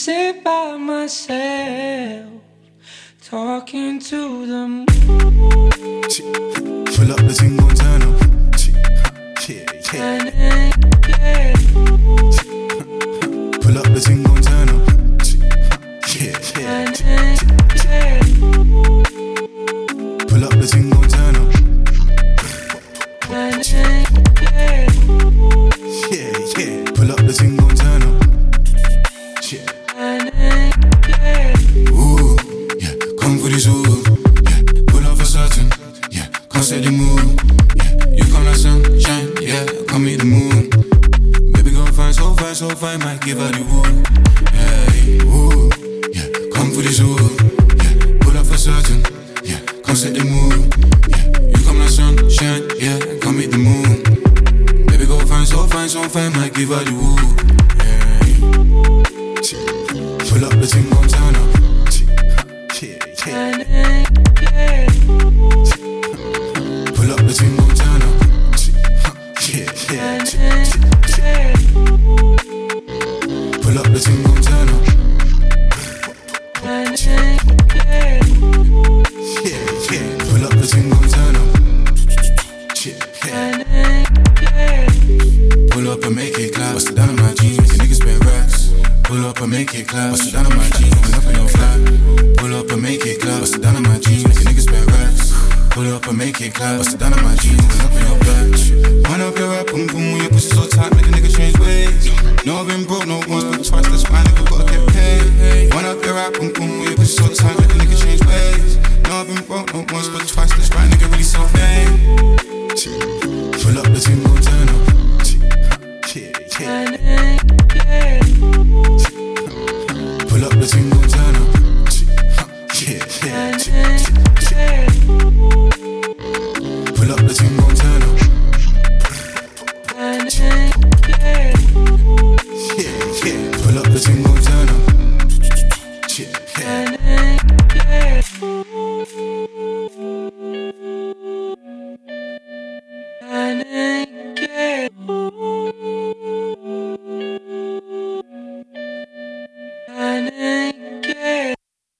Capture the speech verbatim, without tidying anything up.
sit by myself, talking to the moon. Pull up the thing, gon' turn up. Yeah, yeah. Pull up the thing, gon' turn up. Yeah, yeah. Pull up the thing, gon' turn up. Yeah, yeah. Pull up the thing, gon' turn up. Yeah. Ooh, yeah. Come for this ooh. Yeah. Pull up for certain. Yeah. Come set the mood. Yeah. You come like sunshine. Yeah. Come meet the moon. Baby girl fine, so fine, so fine. Might give her the woo. Hey, ooh. Yeah. Come for this ooh. Yeah. Pull up for certain. Yeah. Come set the mood. Yeah. You come like sunshine. Yeah. Come meet the moon. Baby girl fine, so fine, so fine. Might give her the woo. Pull up the thing, gon' turn up. Yeah, yeah. Pull up the thing, gon' turn up. Yeah, yeah. Pull up the thing, gon' turn up. Yeah, yeah. Pull up the thing, gon' turn up. Yeah, yeah. Pull up and make it clap. Bust it down on my jeans, make a nigga spend racks. Pull up and make it clap. Bust it down on my jeans, going up in your flat. Pull up and make it clap. Bust it down on my jeans, make a nigga spend racks. Pull up and make it clap. Bust it down on my jeans, going up in your back. Wind up your rap, boom boom, when your pussy so tight, make a nigga change ways. No, I've been broke, no once, but twice, that's why nigga gotta get paid. Wind up your rap, boom boom, when your pussy so tight, make a nigga change ways. No, I've been broke, no once, but twice, that's why nigga really self-made. Pull up the thing, gon' turn up. Yeah, yeah. Pull up the thing, gon' turn up. Yeah, yeah. Pull up the thing, gon' turn up. Yeah, yeah. Pull up the thing, gon' turn up. Yeah, yeah.